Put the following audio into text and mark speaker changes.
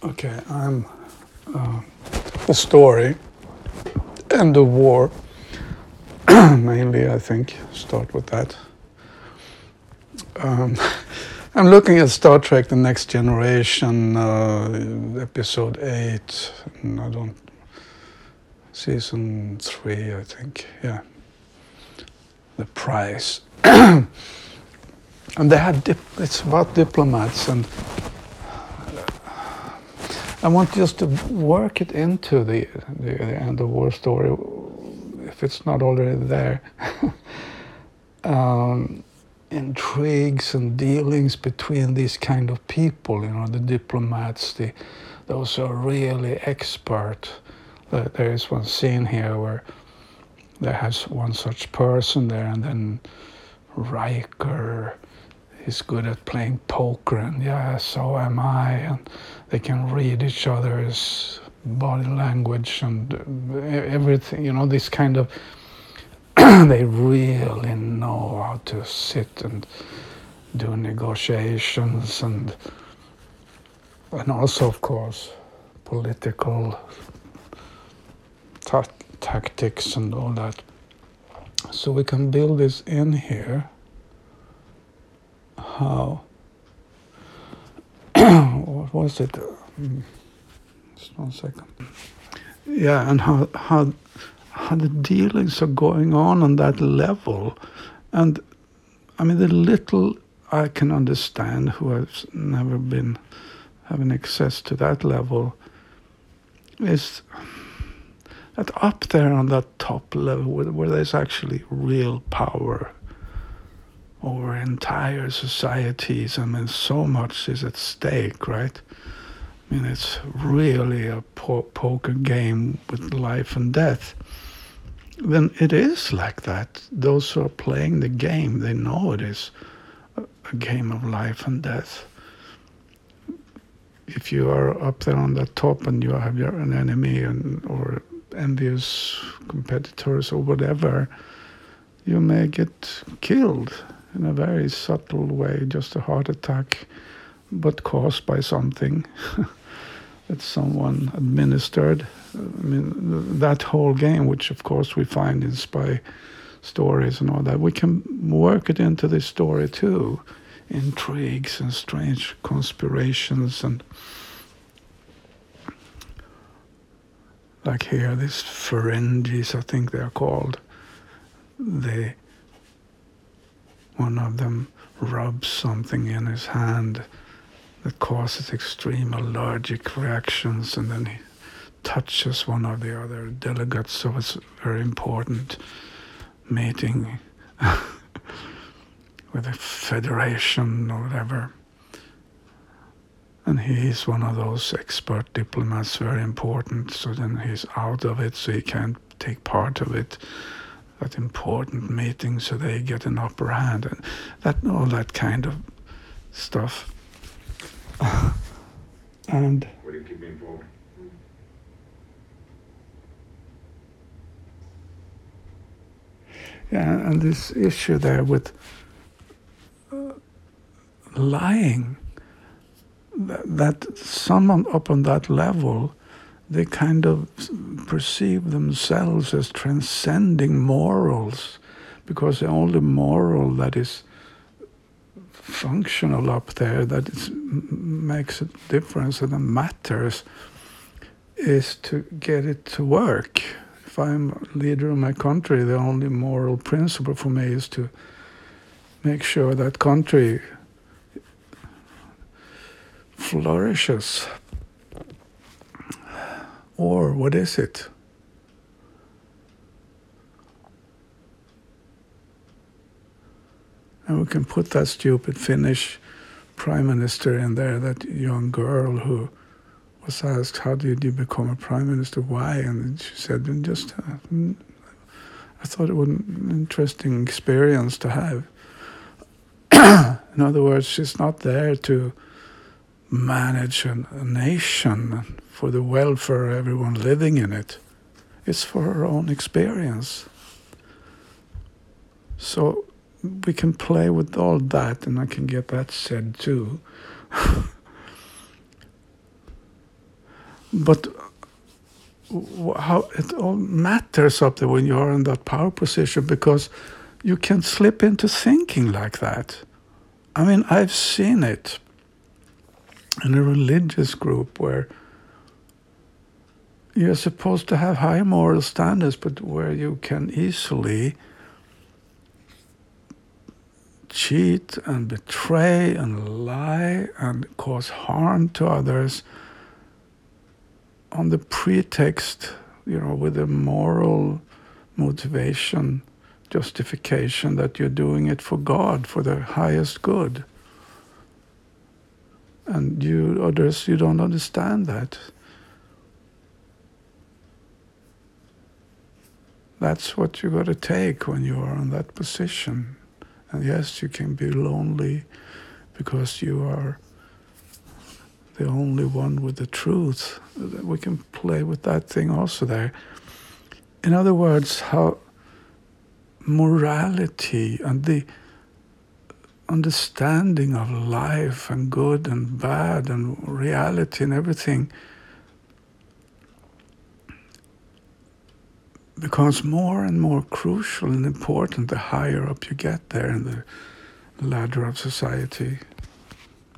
Speaker 1: Okay, I'm the story and the war, mainly, I think, start with that. I'm looking at Star Trek: The Next Generation, episode 8, and I don't, season 3, I think, yeah. The Prize. And they had, it's about diplomats, and I want just to work it into the end of war story, if it's not already there. Intrigues and dealings between these kind of people, the diplomats, those are really expert. There is one scene here where there has one such person there, and then Riker is good at playing poker, and yeah, so am I, and they can read each other's body language and everything, this kind of they really know how to sit and do negotiations and also, of course, political tactics and all that. So we can build this in here. How? What was it? Just 1 second. Yeah, and how the dealings are going on that level. And I mean, the little I can understand, who has never been having access to that level, is that up there on that top level where there's actually real power over entire societies. I mean, so much is at stake, right? I mean, it's really a poker game with life and death. Then it is like that. Those who are playing the game, they know it is a game of life and death. If you are up there on the top and you have an enemy or envious competitors or whatever, you may get killed in a very subtle way, just a heart attack, but caused by something that someone administered. I mean, that whole game, which of course we find in spy stories and all that, we can work it into this story too. Intrigues and strange conspirations, and like here, these Ferengis, I think they're called. One of them rubs something in his hand that causes extreme allergic reactions, and then he touches one of the other delegates, so it's a very important meeting with the Federation or whatever. And he's one of those expert diplomats, very important, so then he's out of it, so he can't take part of it, that important meeting, so they get an upper hand, and all that kind of stuff. And
Speaker 2: What do you keep me informed?
Speaker 1: yeah, and this issue there with lying, that someone up on that level, they kind of perceive themselves as transcending morals, because the only moral that is functional up there, that makes a difference and that matters, is to get it to work. If I'm a leader of my country, the only moral principle for me is to make sure that country flourishes. Or what is it? And we can put that stupid Finnish prime minister in there, that young girl who was asked, how did you become a prime minister? Why? And she said, I thought it was an interesting experience to have. In other words, she's not there to manage a nation for the welfare of everyone living in it. It's for her own experience. So we can play with all that, and I can get that said too. But how it all matters up there when you are in that power position, because you can slip into thinking like that. I mean, I've seen it in a religious group where you're supposed to have high moral standards, but where you can easily cheat and betray and lie and cause harm to others on the pretext, with a moral motivation, justification that you're doing it for God, for the highest good. And you don't understand that. That's what you got to take when you are in that position. And yes, you can be lonely because you are the only one with the truth. We can play with that thing also there. In other words, how morality and the understanding of life and good and bad and reality and everything becomes more and more crucial and important the higher up you get there in the ladder of society.